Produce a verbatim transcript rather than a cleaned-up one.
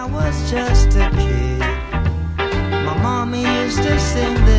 was just a kid, my mommy used to sing this